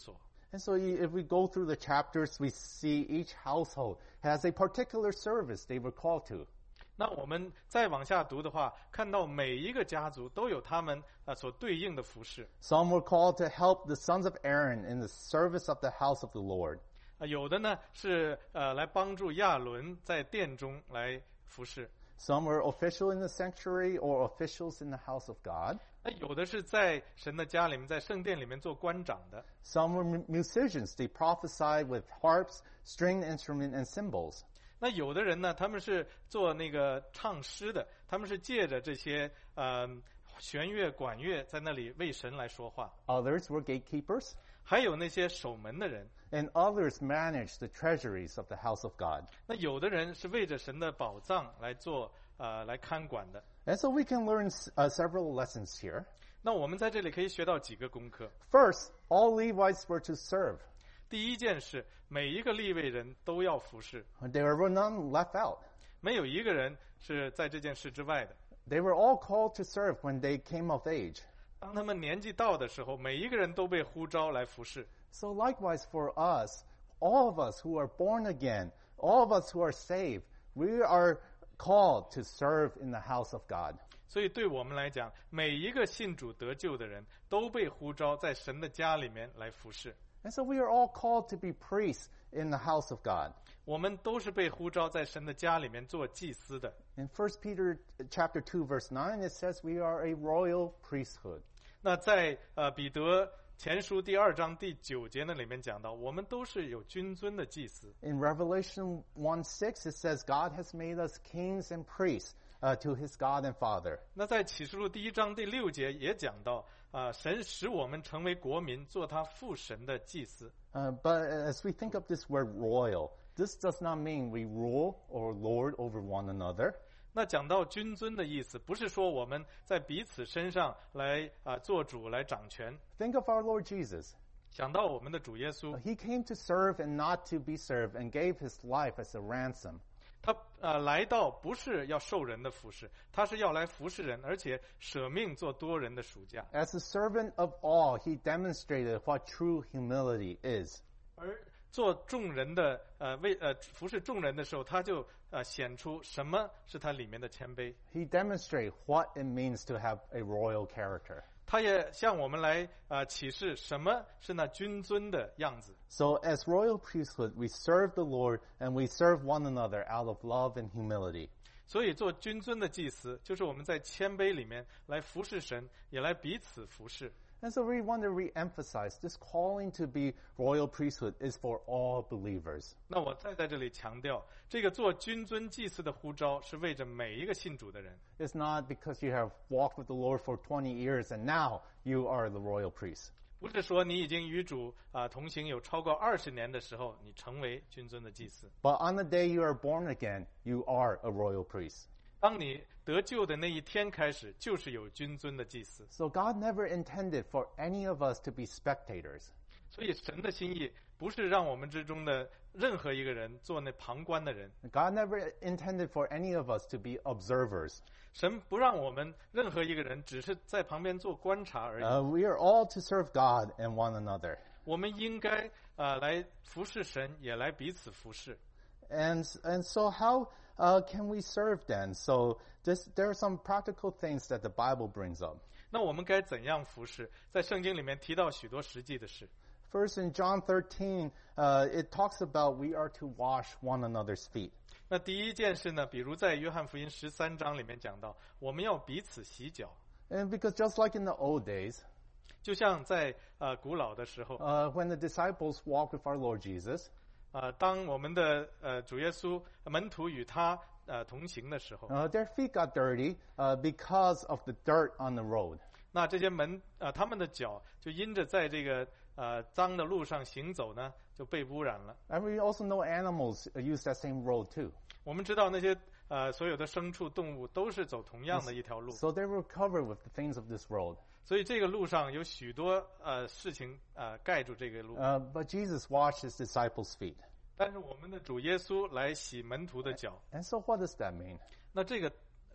And so if we go through the chapters, we see each household has a particular service they were called to. 那我们再往下读的话，看到每一个家族都有他们所对应的服饰。 Some were called to help the sons of Aaron in the service of the house of the Lord. 有的呢是来帮助亚伦在殿中来服侍。 Some were official in the sanctuary or officials in the house of God. 有的是在神的家里面，在圣殿里面做官长的。 Some were musicians. They prophesied with harps, stringed instruments, and cymbals. 那有的人呢，他们是做那个唱诗的，他们是借着这些弦乐、管乐在那里为神来说话。 Others were gatekeepers. 还有那些守门的人。 And others managed the treasuries of the house of God. 那有的人是为着神的宝藏来做来看管的。 And so we can learn several lessons here. 那我们在这里可以学到几个功课。 First, all Levites were to serve. 第一件事，每一个利未人都要服侍。 There were none left out. 没有一个人是在这件事之外的。 They were all called to serve when they came of age. 当他们年纪到的时候，每一个人都被呼召来服侍。 So likewise for us, all of us who are born again, all of us who are saved, we are called to serve in the house of God. 所以对我们来讲，每一个信主得救的人都被呼召在神的家里面来服侍。 And so we are all called to be priests in the house of God. 我们都是被呼召在神的家里面做祭司的。 In 1 Peter chapter 2 verse 9 it says we are a royal priesthood. 那在彼得前书第2章第9节那里面讲到，我们都是有君尊的祭司。 In Revelation 1:6 it says God has made us kings and priests to his God and Father. 那在启示录第1章第6节也讲到，神使我们成为国民，做他父神的祭司。 But as we think of this word royal, this does not mean we rule or lord over one another. 那讲到君尊的意思，不是说我们在彼此身上来做主来掌权。 Think of our Lord Jesus. 讲到我们的主耶稣， He came to serve and not to be served and gave his life as a ransom. 他来到不是要受人的服侍，他是要来服侍人，而且舍命做多人的赎价。 As a servant of all, he demonstrated what true humility is. 而做众人的服侍众人的时候，他就显出什么是他里面的谦卑。 He demonstrated what it means to have a royal character. 他也向我们来启示什么是那君尊的样子。 So as royal priesthood, we serve the Lord and we serve one another out of love and humility. 所以做君尊的祭司，就是我们在谦卑里面来服侍神，也来彼此服侍。 And so we want to re-emphasize this calling to be royal priesthood is for all believers. 那我再在这里强调，这个做君尊祭司的呼召是为着每一个信主的人。 It's not because you have walked with the Lord for 20 years and now you are the royal priest. 不是说你已经与主同行有超过20年的时候，你成为君尊的祭司。 But on the day you are born again, you are a royal priest. 当你得救的那一天开始，就是有君尊的祭司。 So God never intended for any of us to be spectators. 所以神的心意不是让我们之中的任何一个人做那旁观的人。 God never intended for any of us to be observers. 神不让我们任何一个人只是在旁边做观察而已。 We are all to serve God and one another. 我们应该来服侍神，也来彼此服侍。 And so how can we serve then? So there are some practical things that the Bible brings up. 那我们该怎样服侍？在圣经里面提到许多实际的事。 First, in John 13, it talks about we are to wash one another's feet. 那第一件事呢，比如在约翰福音13章里面讲到，我们要彼此洗脚。 And because just like in the old days, 就像在古老的时候， when the disciples walked with our Lord Jesus, 当我们的主耶稣门徒与他同行的时候， their feet got dirty because of the dirt on the road. 那这些他们的脚就因着在这个脏的路上行走呢，就被污染了。 And we also know animals use that same road too. 我们知道那些所有的牲畜动物都是走同样的一条路， So they were covered with the things of this road. 所以这个路上有许多事情盖住这个路。 But Jesus washed his disciples' feet. 但是我们的主耶稣来洗门徒的脚。 And so what does that mean? 那这个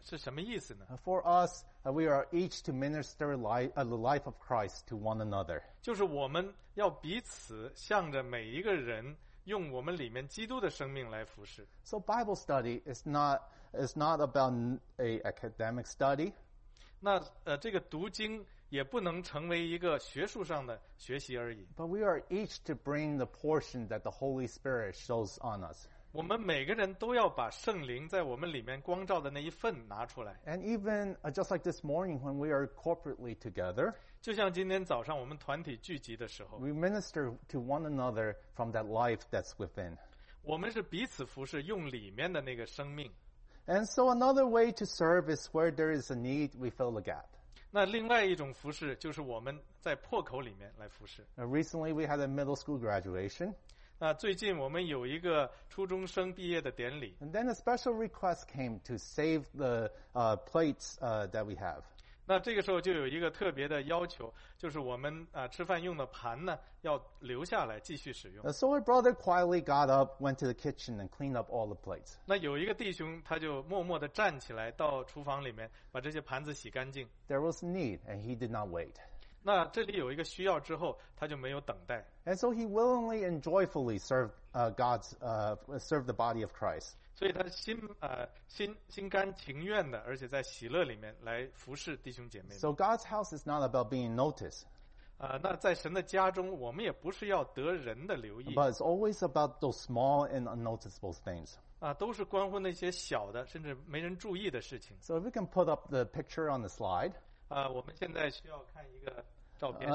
是什么意思呢？ For us, we are each to minister the life of Christ to one another. 就是我们要彼此向着每一个人，用我们里面基督的生命来服侍。 So Bible study is not about a academic study. 那这个读经也不能成为一个学术上的学习而已。 But we are each to bring the portion that the Holy Spirit shows on us. 我们每个人都要把圣灵在我们里面光照的那一份拿出来。 And even just like this morning when we are corporately together, 就像今天早上我们团体聚集的时候， we minister to one another from that life that's within. 我们是彼此服侍，用里面的那个生命。 And so another way to serve is where there is a need, we fill the gap. 那另外一种服侍就是我们在破口里面来服侍。 Recently we had a middle school graduation. 那最近我们有一个初中生毕业的典礼， And then a special request came to save the plates that we have. 那这个时候就有一个特别的要求，就是我们吃饭用的盘呢要留下来继续使用。 So our brother quietly got up, went to the kitchen, and cleaned up all the plates. 那有一个弟兄他就默默地站起来到厨房里面把这些盘子洗干净。 There was need, and he did not wait. 那这里有一个需要之后，他就没有等待， And so he willingly and joyfully served served the body of Christ. 所以他心甘情愿的，而且在喜乐里面来服侍弟兄姐妹们。 So God's house is not about being noticed, 那在神的家中，我们也不是要得人的留意 but it's always about those small and unnoticeable things. 都是关乎那些小的，甚至没人注意的事情。 So if we can put up the picture on the slide. 我们现在需要看一个照片。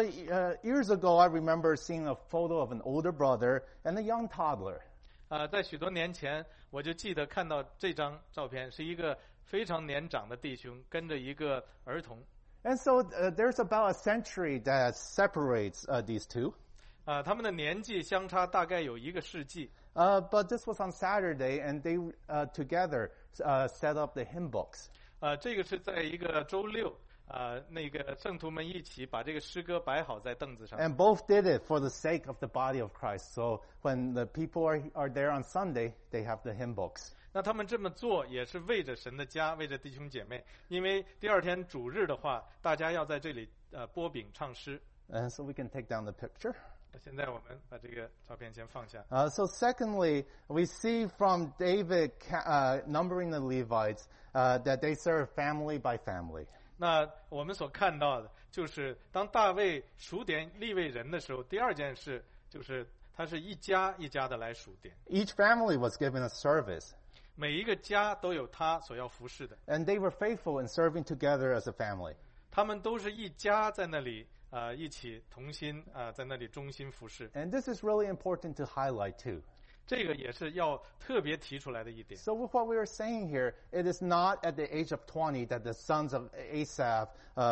Years ago, I remember seeing a photo of an older brother and a young toddler. 在许多年前，我就记得看到这张照片，是一个非常年长的弟兄跟着一个儿童。 And so there's about a century that separates these two. 他们的年纪相差大概有1个世纪。 But this was on Saturday, and they together set up the hymn books. 这个是在一个周六，那个圣徒们一起把这个诗歌摆好在凳子上。 And both did it for the sake of the body of Christ. So when the people are there on Sunday, they have the hymn books. 那他们这么做也是为着神的家，为着弟兄姐妹，因为第2天主日的话，大家要在这里拨饼唱诗。 And so we can take down the picture. 现在我们把这个照片先放下。 So secondly, we see from David numbering the Levites that they serve family by family. 那我们所看到的就是当大卫数点利未人的时候，第2件事就是他是一家一家的来数点， Each family was given a service, 每一个家都有他所要服侍的， and they were faithful in serving together as a family. 他们都是一家在那里一起同心在那里忠心服侍。 And this is really important to highlight too. 这个也是要特别提出来的一点。 So with what we are saying here, it is not at the age of 20 that the sons of Asaph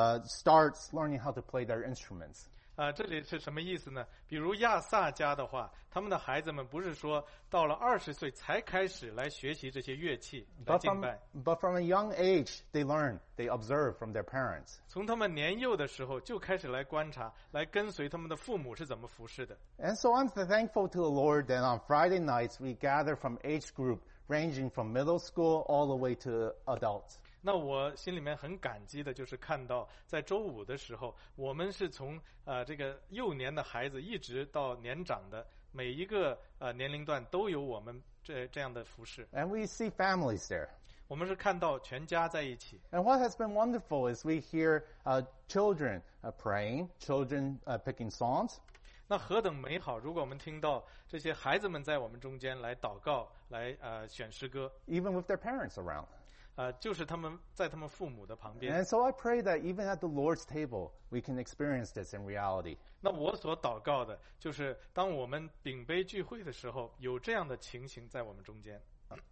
starts learning how to play their instruments. 这里是什么意思呢？比如亚萨家的话，他们的孩子们不是说到了20岁才开始来学习这些乐器来敬拜， But from a young age, they learn, they observe from their parents. 从他们年幼的时候就开始来观察，来跟随他们的父母是怎么服侍的。 And so I'm thankful to the Lord that on Friday nights we gather from age group ranging from middle school all the way to adults. 那我心里面很感激的就是看到在周5的时候，我们是从这个幼年的孩子一直到年长的每一个年龄段都有我们这样的服侍。 And we see families there. 我们是看到全家在一起。 And what has been wonderful is we hear children praying, children picking songs. 那何等美好！如果我们听到这些孩子们在我们中间来祷告，来选诗歌， Even with their parents around. 就是他们在他们父母的旁边。 And so I pray that even at the Lord's table, we can experience this in reality. 那我所祷告的就是，当我们饼杯聚会的时候，有这样的情形在我们中间。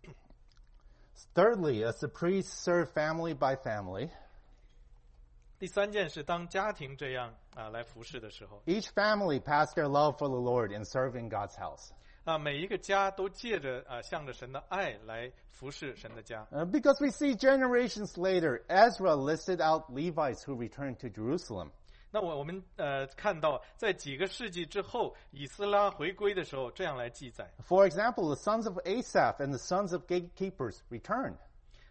Thirdly, as the priests serve family by family, 第3件事，当家庭这样来服侍的时候， each family passed their love for the Lord in serving God's house. 每一个家都借着向着神的爱来服侍神的家。 Because we see generations later, Ezra listed out Levites who returned to Jerusalem. 那我们看到，在几个世纪之后，以斯拉回归的时候，这样来记载。 For example, the sons of Asaph and the sons of gatekeepers returned.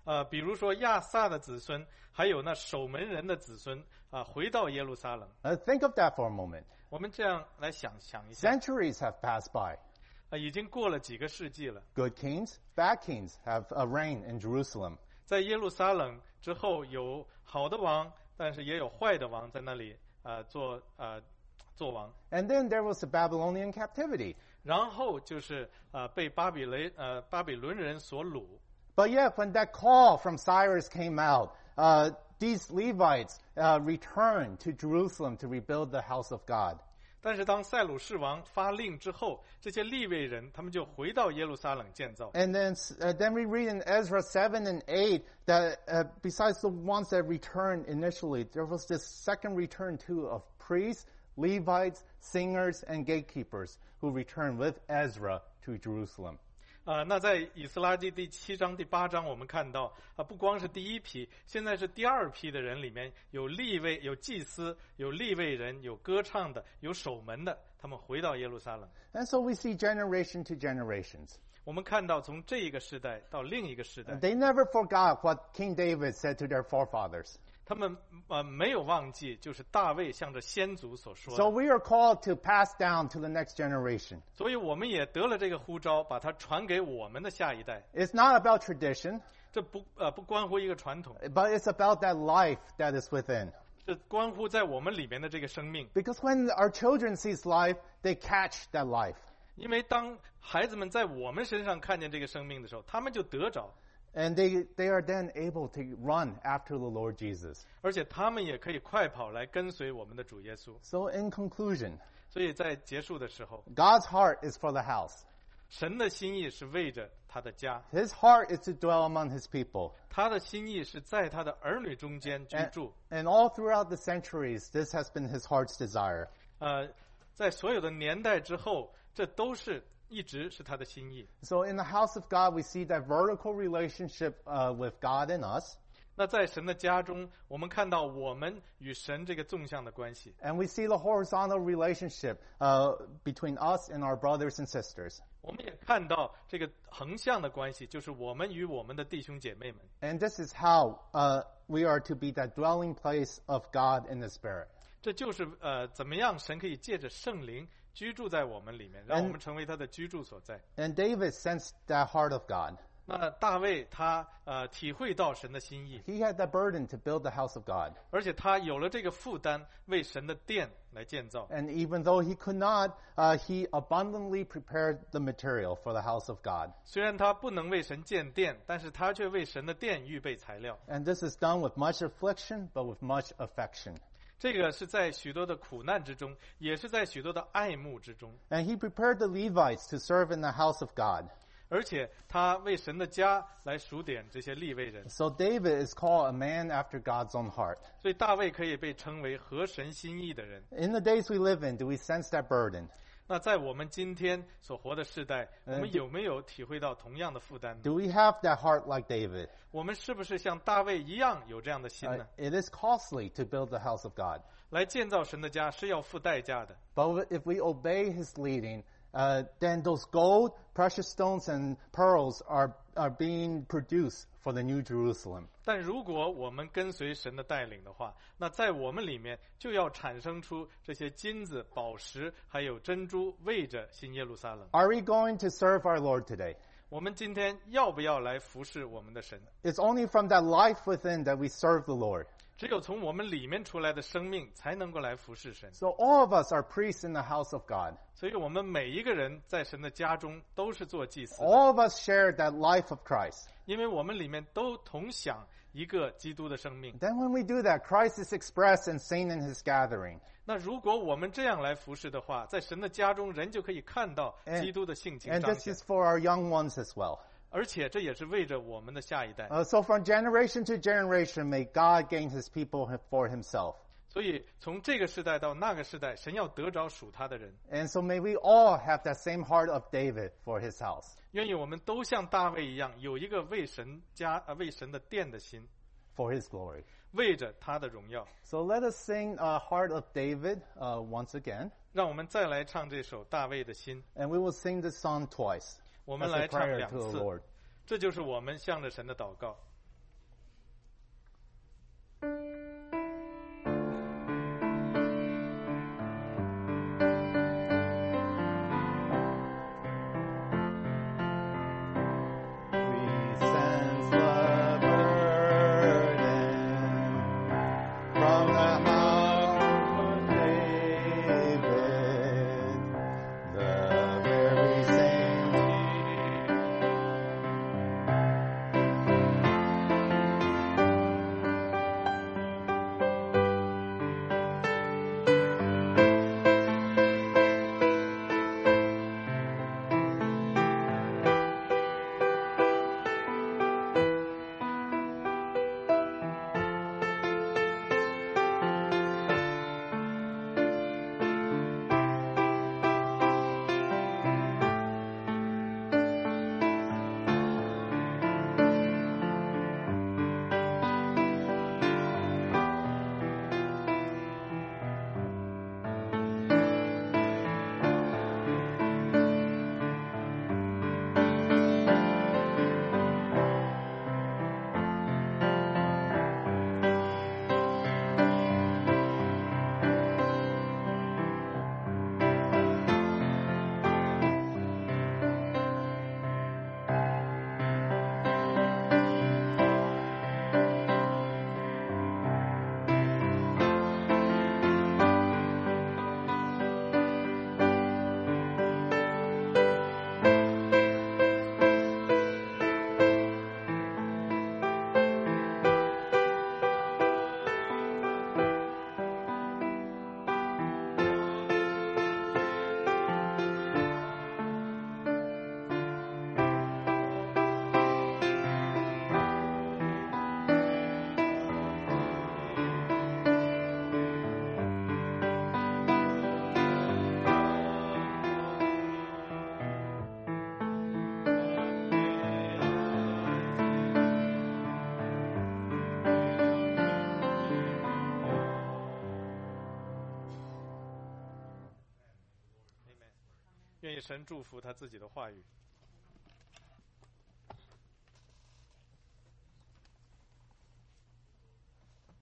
比如说亚萨的子孙，还有那守门人的子孙回到耶路撒冷。 Think of that for a moment. 我们这样来想一下， Centuries have passed by. 已经过了几个世纪了。 Good kings, bad kings have reigned in Jerusalem. 在耶路撒冷之后，有好的王，但是也有坏的王在那里做王。 And then there was the Babylonian captivity. 然后就是被巴比伦人所掳。 But yet, when that call from Cyrus came out, these Levites returned to Jerusalem to rebuild the house of God. 但是当塞鲁士王发令之后，这些利未人他们就回到耶路撒冷建造。 And then we read in Ezra 7 and 8 that besides the ones that returned initially, there was this second return too of priests, Levites, singers, and gatekeepers who returned with Ezra to Jerusalem. 那在以斯拉记第7章、第8章，我们看到不光是第一批，现在是第二批的人里面有利未、有祭司、有利未人、有歌唱的、有守门的，他们回到耶路撒冷。 And so we see generation to generations. 我们看到从这一个时代到另一个时代， They never forgot what King David said to their forefathers. 他们没有忘记，就是大卫向着先祖所说 So 的。 we are called to pass down to the next generation. 所以我们也得了这个呼召，把它传给我们的下一代。 It's not about tradition, 这不关乎一个传统， but it's about that life that is within. 这关乎在我们里面的这个生命。 Because when our children sees life, they catch that life. 因为当孩子们在我们身上看见这个生命的时候，他们就得着， And they are then able to run after the Lord Jesus. 而且他们也可以快跑来跟随我们的主耶稣。 So in conclusion, 所以在结束的时候， God's heart is for the house. 神的心意是为着他的家， His heart is to dwell among his people. 他的心意是在他的儿女中间居住。 And all throughout the centuries, this has been his heart's desire. 在所有的年代之后，这都是一直是他的心意。 So in the house of God, we see that vertical relationship with God and us. 那在神的家中，我们看到我们与神这个纵向的关系， And we see the horizontal relationship between us and our brothers and sisters. 我们也看到这个横向的关系，就是我们与我们的弟兄姐妹们。 And this is how we are to be that dwelling place of God in the Spirit. 这就是怎么样神可以借着圣灵居住在我们里面，让我们成为他的居住所在。 And David sensed that heart of God. 那大卫他体会到神的心意， He had that burden to build the house of God. 而且他有了这个负担，为神的殿来建造。 And even though he could not, he abundantly prepared the material for the house of God. 虽然他不能为神建殿，但是他却为神的殿预备材料。 And this is done with much affliction, but with much affection. 这个是在许多的苦难之中，也是在许多的爱慕之中。 And he prepared the Levites to serve in the house of God. 而且他为神的家来数点这些利未人， So David is called a man after God's own heart. 所以大卫可以被称为合神心意的人。 In the days we live in, do we sense that burden? 那在我们今天所活的世代，我们有没有体会到同样的负担呢？ Do we have that heart like David? 我们是不是像大卫一样有这样的心呢？ It is costly to build the house of God. 来建造神的家是要付代价的。 But if we obey his leading, then those gold, precious stones, and pearls are being produced for the New Jerusalem. 但如果我们跟随神的带领的话，那在我们里面就要产生出这些金子、宝石还有珍珠，为着新耶路撒冷。 Are we going to serve our Lord today? 我们今天要不要来服侍我们的神？ It's only from that life within that we serve the Lord. 只有从我们里面出来的生命，才能够来服侍神。 So all of us are priests in the house of God. 所以我们每一个人在神的家中都是做祭司的， All of us share that life of Christ. 因为我们里面都同享一个基督的生命。 Then when we do that, Christ is expressed and seen in his gathering. 那如果我们这样来服侍的话，在神的家中，人就可以看到基督的性情 And 彰 this 显， is for our young ones as well. 而且这也是为着我们的下一代。 So from generation to generation, may God gain his people for himself. 所以从这个时代到那个时代，神要得着属他的人。 And so may we all have that same heart of David for his house. 愿意我们都像大卫一样，有一个为神家为神的殿的心， For his glory. 为着他的荣耀。 So let us sing Heart of David once again. 让我们再来唱这首大卫的心， And we will sing this song twice. 我们 As 来 a 唱 prayer 两 to the 次。 Lord. 这就是我们向着神的祷告。 神祝福他自己的话语。